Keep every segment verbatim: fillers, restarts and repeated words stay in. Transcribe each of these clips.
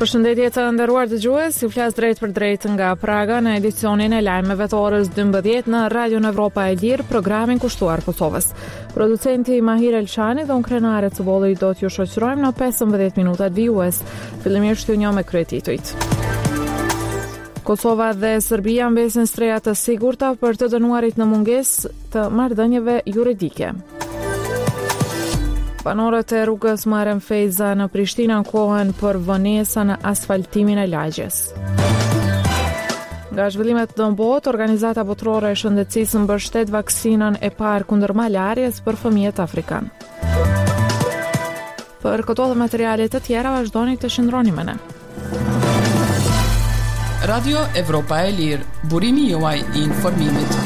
Përshëndetje të nderuar dëgjues, ju flas drejt për drejt nga Praga në edicionin e lajmeve të orës dymbëdhjetë në Radio Evropa e Lirë, programin kushtuar Kosovës. Producenti Mahir Elshani dhe unë Krenare Cuboli do t'ju shoqërojmë në pesëmbëdhjetë minutat vijues. Fillimisht ju njoh me kryetitujt. Kosova dhe Serbia mbesin streja të sigurta për të dënuarit në mungesë të marrëdhënieve juridike. Banorët e rrugës Muharrem Fejza në Prishtinë ankohen për vonesa në asfaltimin e lagjes. Nga zhvillimet në botë, Organizata Botërore e Shëndetësisë mbështet vaksinën e parë kundër malarjes për fëmijët afrikan. Për këto dhe materiale të tjera vazhdoni të qëndroni me ne. Radio Evropa e Lirë, burimi juaj i informimit.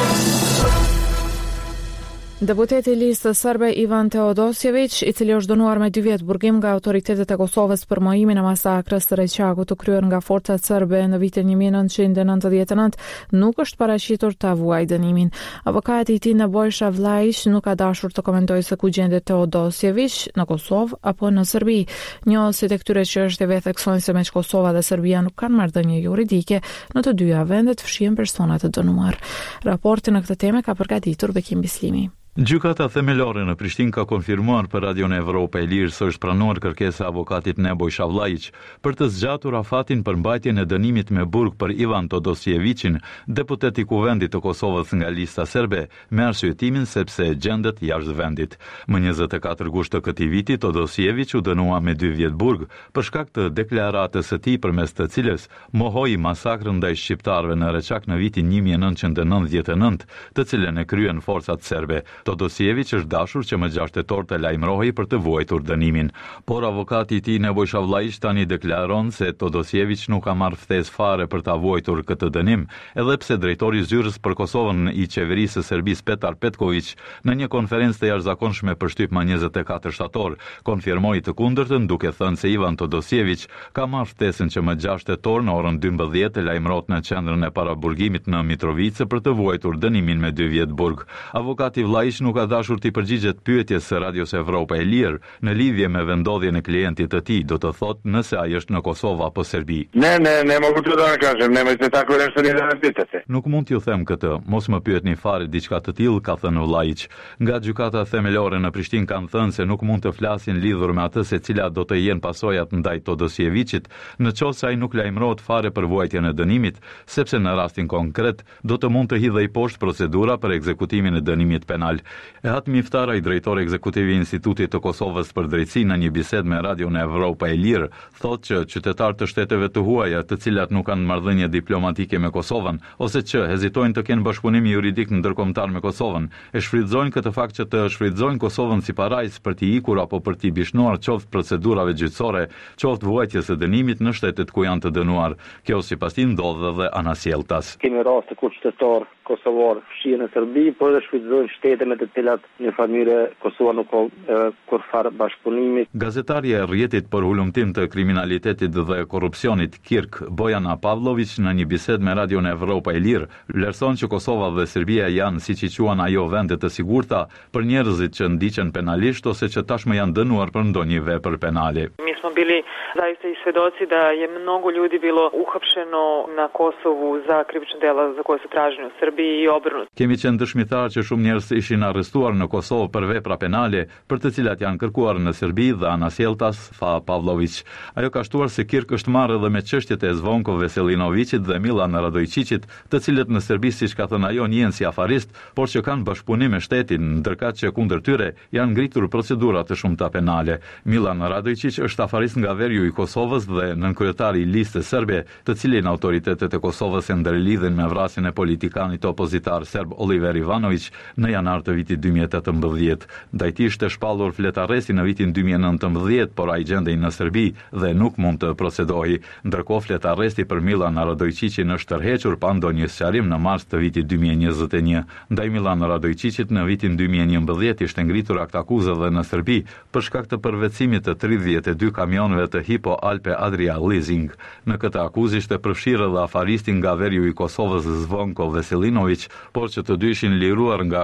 Deputeti i listës serbe Ivan Teodosjević, i cili është dënuar me dy vjet burgim nga autoritetet e Kosovës për mohimin e masakrës të Reqakut të kryer nga forcat serbe në vitin një mijë e nëntëqind e nëntëdhjetë e nëntë, nuk është paraqitur ta vuajë dënimin. Avokati i tij Nebojša Vlajić nuk ka dashur të komentojë se ku gjendet Teodosjević, në Kosovë apo në Serbi. Njohësit e këtyre çështjeve theksojnë se mes Kosova dhe Serbia nuk kanë marrëdhënie juridike, në të dyja vendet fshihen persona të dënuar. Raportin në këtë temë ka përgatitur Bekim Bislimi. Gjykata themelore në Prishtinë ka konfirmuar për Radio Evropa e Lirë se është pranuar kërkesa e avokatit Nebojša Vlajić për të zgjatur afatin për mbajtjen e dënimit me burg për Ivan Todosjevićin, deputet i Kuvendit të Kosovës nga lista serbe, me arsyetimin sepse gjendet jashtë vendit. Më njëzet e katër gusht të këtij viti, Todosjević u dënua me dy vjet burg për shkak të deklaratës së tij përmes të cilës mohoi masakrën ndaj shqiptarëve në Reçak në vitin një mijë e nëntëqind e nëntëdhjetë e nëntë, të cilën e kryen forcat serbe. Todosjević është dashur që më gjashtë tetor të lajmërohej për të vuajtur dënimin, por avokati i tij Nebojša Vlajić tani deklaron se Todosjević nuk ka marrë ftesë fare për ta vuajtur këtë dënim, edhe pse drejtori i zyrës për Kosovën i qeverisë së Serbisë Petar Petković në një konferencë të jashtëzakonshme për shtyp më njëzet e katër shtator konfirmoi të kundërtën, duke thënë se Ivan Todosjević ka marrë ftesën që më gjashtë tetor në orën dymbëdhjetë të lajmërohet në qendrën e paraburgimit në Mitrovice për të vuajtur dënimin me dy vjet burg. Avokati Vlajić nuk ka dashur t'i përgjigjet pyetjes së Radios Evropa e Lirë në lidhje me vendodhjen e klientit të tij, do të thotë nëse ai është në Kosovë apo Serbi. Ne, ne, ne mogu të da kažem, nemoj se tako nešto ni da nas pitate. Nuk mund t'ju them këtë, mos më pyetni fare diçka të tillë, ka thënë Vlajić. Nga gjykata themelore në Prishtinë kanë thënë se nuk mund të flasin lidhur me atë se cilat do të jenë pasojat ndaj Todosjevićit, në qoftë se ai nuk lajmërohet fare për vuajtjen e dënimit, sepse në rastin konkret do të mund të hidhej poshtë procedura për ekzekutimin e dënimit penal. Ehat Miftara, i drejtori ekzekutiv i Institutit të Kosovës për Drejtësi, në një bisedë me Radio Evropa e Lirë, thotë që qytetarët të shteteve të huaja, të cilat nuk kanë marrëdhënie diplomatike me Kosovën, ose që hezitojnë të kenë bashkëpunim juridik ndërkombëtar me Kosovën, e shfrytëzojnë këtë fakt që të shfrytëzojnë Kosovën si parajs për t'i ikur apo për t'i bishnuar qoftë procedurave gjyqësore, qoftë vuajtjes së dënimit në shtetet ku janë të dënuar. Kjo sipas tij ndodh edhe anasjelltas. Kemi raste kur qytetar kosovar fshihen në Serbi, por edhe shfrytëzojnë shtete me të cilat një familje Kosova nuk ka kurfar bashkëpunimi. Gazetarja e rrjetit për hulumtim të kriminalitetit dhe korrupsionit Kirk Bojana Pavlović në një bisedë me Radio Evropa e Lirë vlerëson që Kosova dhe Serbia janë, siç i quajnë ajo, vende të sigurta për njerëzit që ndiqen penalisht ose që tashmë janë dënuar për ndonjë vepër penale. Mi smo bili zaista i svedoci da je mnogo ljudi bilo uhapšeno na Kosovu za krivična dela za koje su traženi u Srbiji i obrnuto. Kemi qenë dëshmitar që shumë njerëz ishin arrestuar në Kosovë për vepra penale, për të cilat janë kërkuar në Serbi dhe anasjelltas, tha Pavlović. Ajo ka shtuar se Kirk është marrë edhe me çështjet e Zvonko Veselinovićit dhe Milan Radojčićit, të cilët në Serbi, siç ka thënë ajo, njihen si afarist, por që kanë bashkëpunim me shtetin, ndërkaq që kundër tyre janë ngritur procedura të shumta penale. Milan Radojčić është afarist nga veriu i Kosovës dhe nënkryetari i listës serbe, të cilin autoritetet e Kosovës e ndërlidhin me vrasjen e politikanit opozitar serb Oliver Ivanović në janar të vitit dy mijë e tetëmbëdhjetë. Ndaj tij ishte shpallur flet arresti në vitin dy mijë e nëntëmbëdhjetë, por ai gjendej në Serbi dhe nuk mund të procedohej. Ndërkohë flet arresti për Milan Radojčićin është tërhequr pa ndonjë sqarim në mars të vitit dy mijë e njëzet e një. Ndaj Milan Radojčićit në vitin dy mijë e njëmbëdhjetë ishte ngritur akt akuzë edhe në Serbi për shkak të përvetësimit të tridhjetë e dy kamionëve të Hypo Alpe Adria Leasing. Në këtë akuzë ishte përfshirë edhe afaristi nga veriu i Kosovës Zvonko Veselinović, por që të dy ishin liruar nga akuzat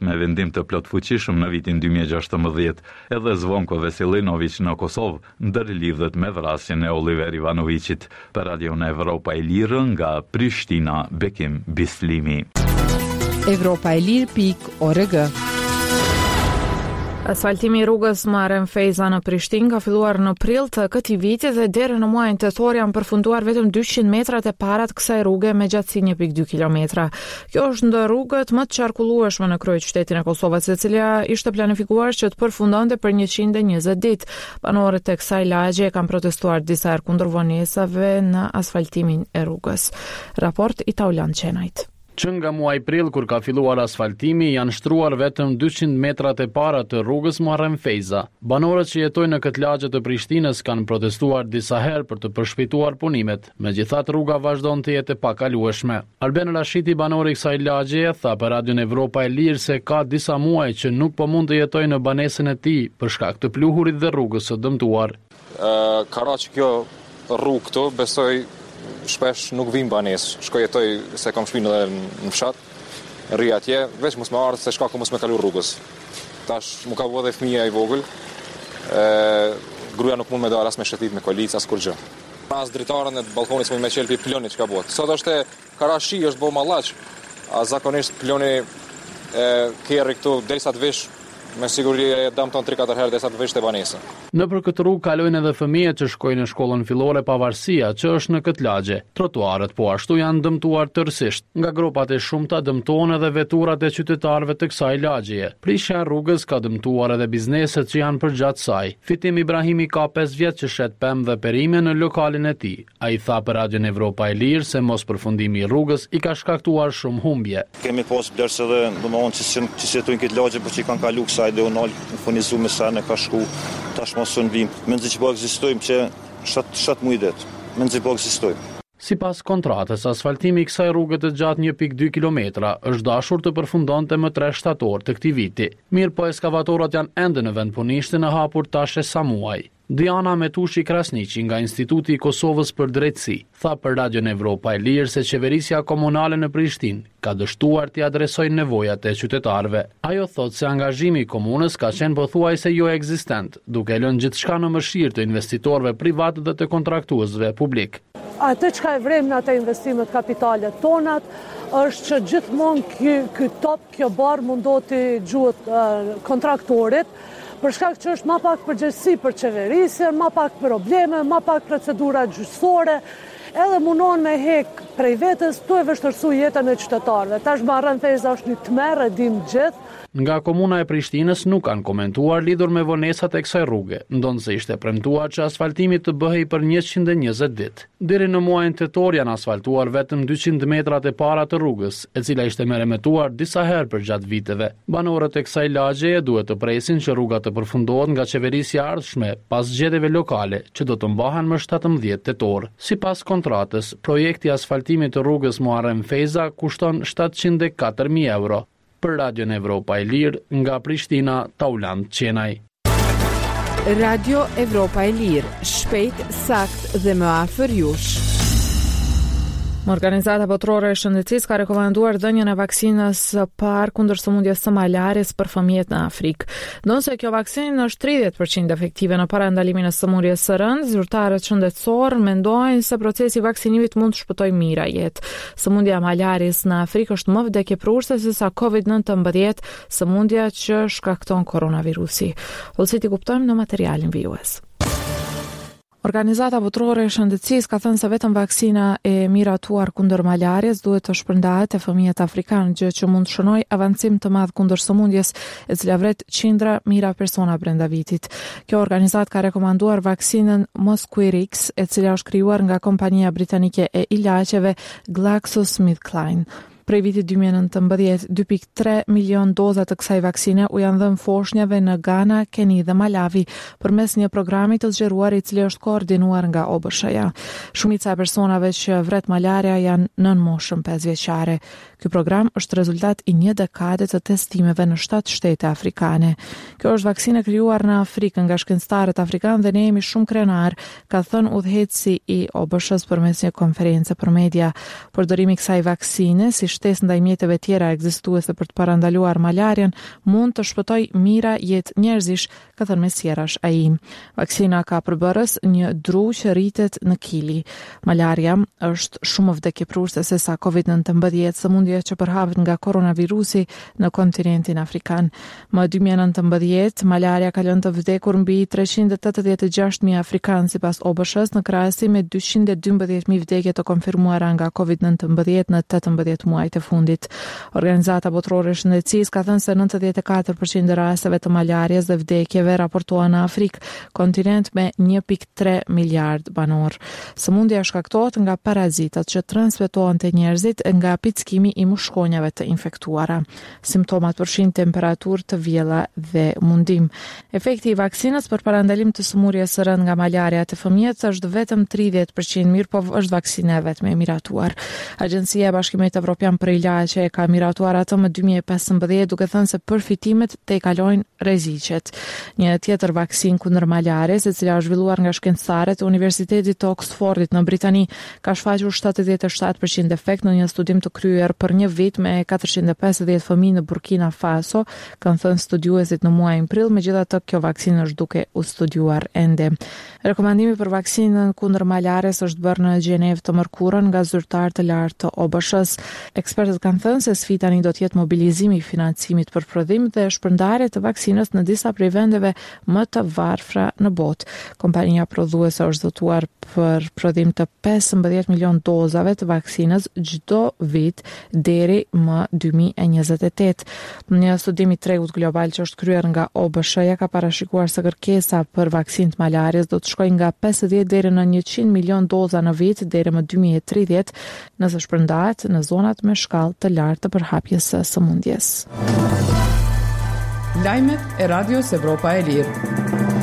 me vendim të plotfuqishëm në vitin dy mijë e gjashtëmbëdhjetë. Edhe Zvonko Veselinović në Kosovë ndërlidhet me vrasjen e Oliver Ivanovicit. Për Radion Evropa e Lirë nga Prishtina, Bekim Bislimi. Evropa e Lirë pikë org. Asfaltimi i rrugës Muharrem Feyza në Prishtinë ka filluar në prill të këtij viti dhe deri në muajin tetor janë përfunduar vetëm dyqind metrat e para të kësaj rruge me gjatësi një pikë dy kilometra. Kjo është ndër rrugët më të qarkullueshme në kryeqytetin e Kosovës, e cila ishte planifikuar që të përfundonte për njëqind e njëzet ditë. Banorët e kësaj lagje kanë protestuar disa herë kundër vonesave në asfaltimin e rrugës. Raport i Taulan Qenajt. Që nga muaj prill kur ka filluar asfaltimi, janë shtruar vetëm dyqind metrat e para të rrugës Muharrem Feyza. Banorët që jetojnë në këtë lagje të Prishtinës kanë protestuar disa herë për të përshpejtuar punimet. Megjithatë, rruga vazhdon të jetë e pakalueshme. Arben Rashiti, banori i kësaj lagjeje, tha për Radion Evropa e Lirë se ka disa muaj që nuk po mund të jetojë në banesën e tij për shkak të pluhurit dhe rrugës së dëmtuar. Uh, Kara që kjo rrugë këtu, besoj shpesh nuk vim banes, shkoj jetoj se kam shpinë edhe në fshat, rri atje, veç mos me ardhë se shkaku mos me kalu rrugës. Tash mu ka bo dhe fëmija i vogël, e, gruja nuk mund me dar as me shëtit me kolic, as kur gjë. As dritarën e balkonit s'mund me qelpi ploni që ka bot. Sot është e karashi, është bo malaq, a zakonisht ploni e, kjerri këtu derisa të vish, me siguri e dam ton tri katër herë derisa të vish të banesën. Në për këtë rrugë kalojnë edhe fëmijët që shkojnë në shkollën fillore pavarësia që është në këtë lagje. Trotuarët po ashtu janë dëmtuar tërësisht. Nga gropat e shumta dëmtohen edhe veturat e qytetarëve të kësaj lagjeje. Prishja e rrugës ka dëmtuar edhe bizneset që janë përgjatë saj. Fitim Ibrahimi ka pesë vjet që shet pemë dhe perime në lokalin e tij. Ai tha për Radion Evropa e Lirë se mos përfundimi i rrugës i ka shkaktuar shumë humbje. Kemi pas blerës edhe domethënë që që jetojnë këtë lagje por që kanë kalu kësaj diagonal, furnizuar me sa ne ka shku. Tash mos un vim. Mendoj që po ekzistojmë që shat shat muaj det. Mendoj po ekzistojmë. Sipas kontratës, asfaltimi i kësaj rruge të gjatë një pikë dy kilometra është dashur të përfundonte më tre shtator të këtij viti. Mirë po ekskavatorët janë ende në vend punishtin e hapur tash e sa muaj. Diana Metushi Krasniqi nga Instituti i Kosovës për Drejtësi tha për Radion Evropa e Lirë se qeverisja komunale në Prishtinë ka dështuar t'i adresojë nevojat e qytetarëve. Ajo thotë se angazhimi i komunës ka qenë pothuajse jo ekzistent, duke lënë gjithçka në mëshirë të investitorëve privat dhe të kontraktuesve publik. Atë që ka e vrem në atë investimet kapitale tonat, është që gjithmonë ky, ky top, kjo barë mundo të gjuhet uh, kontraktorit, për shkak që është ma pak përgjegjësi për qeverisjen, ma pak probleme, ma pak procedura gjyqësore, edhe mundon me hek prej vetës tu e vështërsu jetën e qytetarëve. Tash Muharrem Feyza është një tmerr, e dim gjithë. Nga komuna e Prishtinës nuk kanë komentuar lidhur me vonesat e kësaj rruge, ndonë se ishte premtuar që asfaltimi të bëhej për njëqind e njëzet ditë. Deri në muajin tetor janë asfaltuar vetëm dyqind metrat e para të rrugës, e cila ishte merremetuar disa herë për gjatë viteve. Banorët e kësaj lagjeje duhet të presin që rruga të përfundohet nga qeverisja e ardhshme pas zgjedhjeve lokale, që do të mbahen më shtatëmbëdhjetë tetor. Sipas kontratës, projekti i asfaltimit të rrugës Muharrem Feyza kushton shtatëqind e katër mijë euro. Për Radion Evropa e Lirë, nga Prishtina, Taulan Qenaj. Radio Evropa e Lirë, shpejt, sakt dhe më afër jush. Organizata Botërore e Shëndetësisë ka rekomanduar dhënien e vaksinës së parë kundër sëmundjes së malaris për fëmijët në Afrikë. Ndonse kjo vaksinë është tridhjetë përqind efektive në parandalimin e sëmundjes së rënd, zyrtarët shëndetësor mendojnë se procesi i vaksinimit mund të shpëtojë mijëra jetë. Sëmundja e malaris në Afrikë është më vdekjeprurse se sa kovid nëntëmbëdhjetë, sëmundja që shkakton koronavirusi. Hollësit i kuptojmë në materialin vijues. Organizata Botërore e Shëndetësisë ka thënë se vetëm vaksina e miratuar kundër malaris duhet të shpërndahet te fëmijët afrikanë, gjë që mund të shënojë avancim të madh kundër sëmundjes, e cila vret qindra mijëra persona brenda vitit. Kjo organizatë ka rekomanduar vaksinën Mosquirix, e cila është krijuar nga kompania britanike e ilaqeve GlaxoSmithKline. Prej vitit dy mijë e nëntëmbëdhjetë, dy pikë tre milion doza të kësaj vaksine u janë dhënë foshnjave në Ghana, Keni dhe Malawi përmes një programi të zgjeruar i cili është koordinuar nga O B S H-ja. Shumica e personave që vret malaria janë nën moshën pesë vjeçare. Ky program është rezultat i një dekade të testimeve në shtatë shtete afrikane. Kjo është vaksinë krijuar në Afrikë nga shkencëtarët afrikanë dhe ne jemi shumë krenar, ka thënë udhëheqësi i O B S H-s përmes një konferencë për media. Përdorimi i kësaj vaksine si shtesë ndaj mjeteve tjera ekzistuese për të parandaluar malarian mund të shpëtoj mira jetë njerëzish, ka thënë Mesjerash ai. Vaksina ka përbërës një dru që rritet në kili. Malaria është shumë vdekjepruese se sa covid nëntëmbëdhjetë, sëmundje që përhahet nga koronavirusi në kontinentin afrikan. Më dy mijë e nëntëmbëdhjetë, malaria ka lënë të vdekur mbi treqind e tetëdhjetë e gjashtë mijë afrikanë sipas O B S S në krahasim me dyqind e dymbëdhjetë mijë vdekje të konfirmuara nga covid nëntëmbëdhjetë në tetëmbëdhjetë muajt e fundit. Organizata Botërore e Shëndetësisë ka thënë se nëntëdhjetë e katër përqind e rasteve të malarias dhe vdekjeve raportohen në Afrikë, kontinent me një pikë tre miliard banor. Sëmundja shkaktohet nga parazitat që transmetohen te njerëzit nga pickimi i mushkonjave të infektuara. Simptomat përfshin temperaturë të vjella dhe mundim. Efekti i vaksinës për parandalim të sëmundjes së rënd nga malaria te fëmijët është vetëm tridhjetë përqind, mirë po është vaksina e vetme e miratuar. Agjencia e Bashkimit Evropian për Ilaqe e ka miratuar atë më dy mijë e pesëmbëdhjetë, duke thënë se përfitimet te kalojnë rreziqet. Një tjetër vaksinë kundër malares, e cila është zhvilluar nga shkencëtarët e Universitetit të Oxfordit në Britani, ka shfaqur shtatëdhjetë e shtatë përqind efekt në një studim të kryer për një vit me katërqind e pesëdhjetë fëmijë në Burkina Faso, kanë thënë studiuesit në muajin prill, megjithatë kjo vaksinë është duke u studiuar ende. Rekomandimi për vaksinën kundër malares është bërë në Gjenevë të mërkurën nga zyrtar të lartë të O B S S. Ekspertët kanë thënë se sfida tani do të jetë mobilizimi i financimit për prodhim dhe shpërndarje të vaksinës në disa prej vendeve më të varfra në botë. Kompania prodhuese është zotuar për prodhim të pesëmbëdhjetë milion dozave të vaksinës çdo vit deri më dy mijë e njëzet e tetë. Një studim i tregut global që është kryer nga O B S H-ja ka parashikuar se kërkesa për vaksinë të malarias do të shkojë nga pesëdhjetë deri në njëqind milion doza në vit deri më dy mijë e tridhjetë, nëse shpërndahet në zonat me shkallë të lartë të përhapjes së sëmundjes. Lajmet e Radios Evropa e Lirë.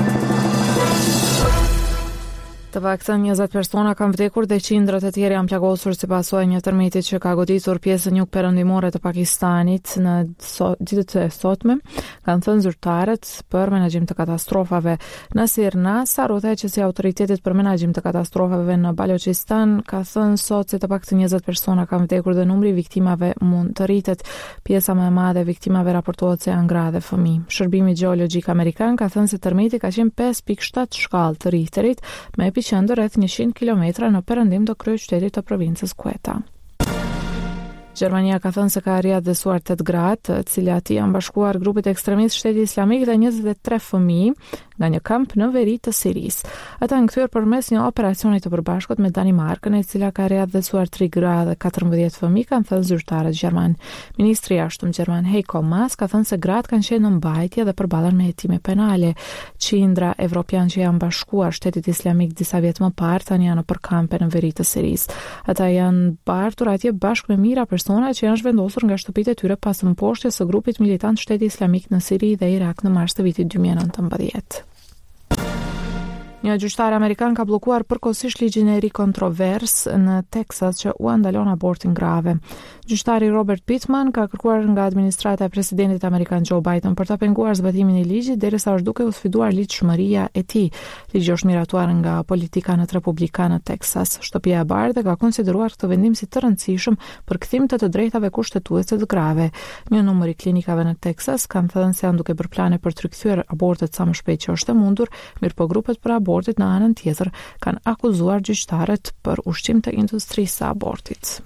Të paktën njëzet persona kanë vdekur dhe qindrat e tjerë janë plagosur si pasojë një tërmeti që ka goditur pjesën jugperëndimore të Pakistanit në so, ditët e sotme, kanë thënë zyrtarët për menaxhim të katastrofave. Nasir Nasar, udhëheqësi i autoritetit për menaxhim të katastrofave në Balochistan, ka thënë sot se të paktën njëzet persona kanë vdekur dhe numri i viktimave mund të rritet. Pjesa më e madhe e viktimave raportohet se janë gra dhe fëmijë. Shërbimi gjeologjik amerikan ka thënë se tërmeti ka qenë pesë pikë shtatë shkallë të Richterit me qëndër rreth njëqind kilometra në perëndim të kryeqytetit të provincës Quetta. Gjermania ka thënë se ka riadhësuar tetë gra, të cilat janë bashkuar grupit ekstremist Shteti Islamik dhe njëzet e tre fëmijë nga një kamp në veri të Sirisë. Ata janë kthyer përmes një operacioni të përbashkët me Danimarkën, e cila ka riadhësuar tre gra dhe katërmbëdhjetë fëmijë, kanë thënë zyrtarët gjerman. Ministri i jashtëm gjerman Heiko Maas ka thënë se gratë kanë qenë në mbajtje dhe përballen me hetime penale. Qindra evropian që janë bashkuar Shtetit Islamik disa vjet më parë tani janë për kampe në veri të Sirisë. Ata janë bartur atje bashkë me mijëra persona që janë zhvendosur nga shtëpitë e tyre pas mposhtjes së grupit militant Shteti Islamik në Siri dhe Irak në mars të vitit dy mijë e nëntëmbëdhjetë. Një gjyqtar amerikan ka bllokuar përkohësisht ligjin e ri kontrovers në Texas që u ndalon abortin grave. Gjyqtari Robert Pittman ka kërkuar nga administrata e presidentit amerikan Joe Biden për ta penguar zbatimin e ligjit derisa është duke u sfiduar ligjshmëria e tij. Ligji është miratuar nga politikanët republikanë në Texas. Shtëpia e Bardhë ka konsideruar këtë vendim si të rëndësishëm për kthim të të drejtave kushtetuese të grave. Një numër i klinikave në Texas kanë thënë se janë duke bërë plane për të rikthyer abortet sa më shpejt që është e mundur, mirëpo grupet për abortit në anën tjetër kanë akuzuar gjyqtarët për ushqim të industrisë së abortit.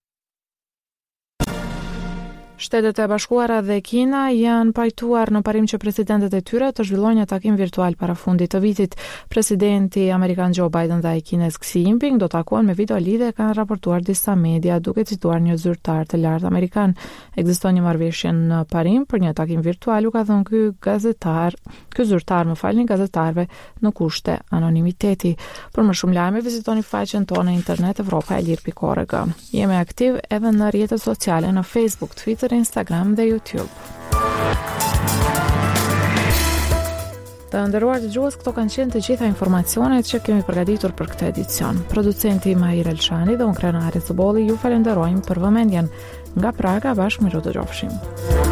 Shtetet e Bashkuara dhe Kina janë pajtuar në parim që presidentët e tyre të zhvillojnë një takim virtual para fundit të vitit. Presidenti amerikan Joe Biden dhe ai kinez Xi Jinping do takohen me video lidhje, kanë raportuar disa media duke cituar një zyrtar të lartë amerikan. Ekziston një marrëveshje në parim për një takim virtual, u ka thënë ky gazetar, ky zyrtar, më falni, gazetarëve në kushte anonimiteti. Për më shumë lajme vizitoni faqen tonë në internet evropa e lirë pikë org. Jemi aktiv edhe në rrjetet sociale në Facebook, Twitter, Instagram dhe YouTube. Të nderuar dëgjues, këto kanë qenë të gjitha informacionet që kemi përgatitur për këtë edicion. Producenti Mahir Elshani dhe unë Krenari Cubolli ju falenderojmë për vëmendjen. Nga Praga bashkë me Rodo Gjofshim.